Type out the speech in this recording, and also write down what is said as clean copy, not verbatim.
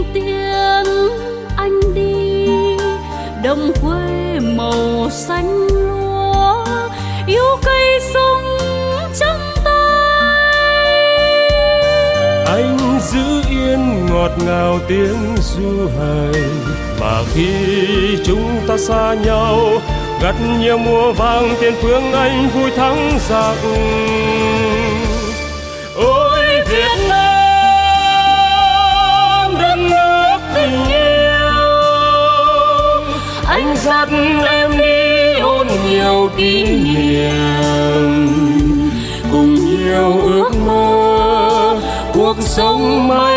tiễn anh đi, đồng quê màu xanh lúa, yêu cây sung trong tay. Anh giữ yên ngọt ngào tiếng ru hời, mà khi chúng ta xa nhau, gặt nhiều mùa vàng tiền phương anh vui thắng giặc. Ôi Việt Nam đất nước tình yêu, anh dắt em đi ôn nhiều kỷ niệm, cùng nhiều ước mơ cuộc sống mới